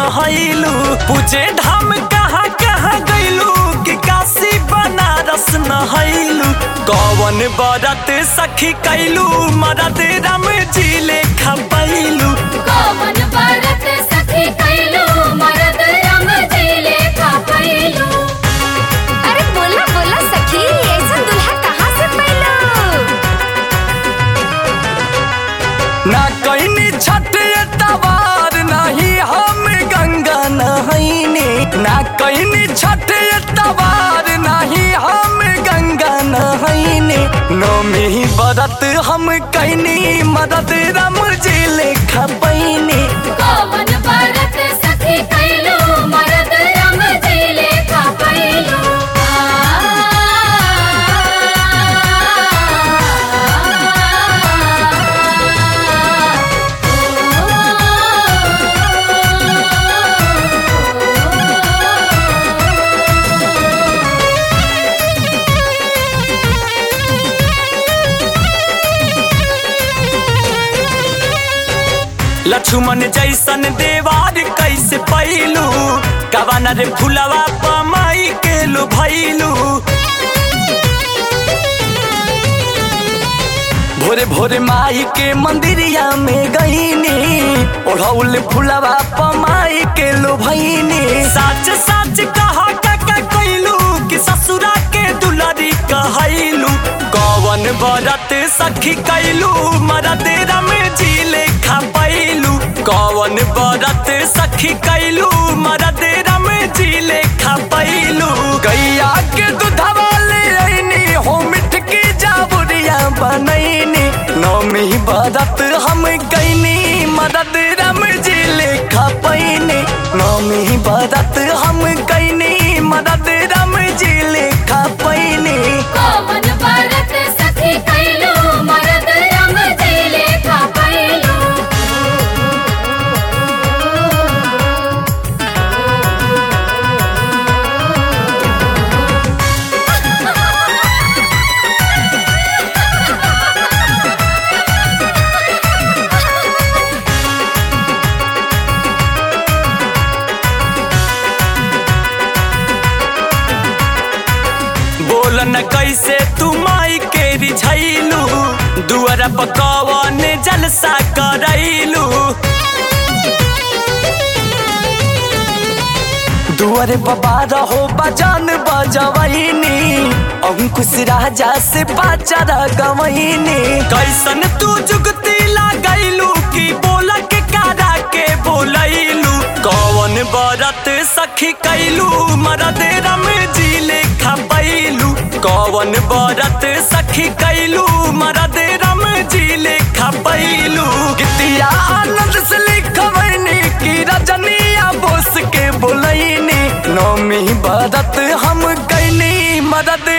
नहैलू पूजे धाम कहाँ कहाँ गैलू कि काशी बनारस नहैलू कौन बरत सखी कैलू मरद राम जी लेखा पैलू कौन बरत सखी कैलू मरद राम जी लेखा पैलू। अरे बोला बोला सखी ऐसा दुल्हा कहाँ से पैलू। ना कहीं छठ तवार नहीं हम गंगा नहैनी ना कहीं छठ तवार नहीं हम गंगा नहैनी नौमी बरत हम कैनी मदद राम जी लेखा पैनी कौन बरत सखी कैलू मरद राम जी लेखा पैलू। लक्ष्मण जैसन देवार कैसे पैलू कवाना रे फुलवा पमाई के लो भैलू भोरे भोरे माई के मंदिरिया में गईनी ओढ़ौल फुलवा पमाई के लो भैनी सच सच कहा का कैलू कि ससुरा के दुलारी कहैलू कौन बरत सखी कैलू मरद राम जी लेखा पैलू कौन बरत सखी कैलू मरद राम जी लेखा पैलू गैया के दूधवा ले आईनी हो मिठ की जाबुरिया बनैनी नौमी बरत हम कैनी मरद राम जी लेखा पैनी नौमी बरत हम कैनी मरद राम जी लेखा पैनी कौन बरत सखी कैलू मरद राम जी लेखा पैलू। बोल न कैसे तू माई के रिझैलू दुआरा पकवन जलसा करैलू दुआरे बाबा रहो बजान बजवैनी अंकुश राजा से पाचरा गवैनी कैसन तू जुगती लागैलू कि बोल के कारा के बोलैलू कौन बरत सखी कैलू मरद राम जी लेखा पैलू कौन बरत सखी कैलू मरद राम जी लेखा पैलू गीतिया आनंद से लिखवैनी कि रजनिया बोस के बोलैनी नौमी बरत हम कैनी मदद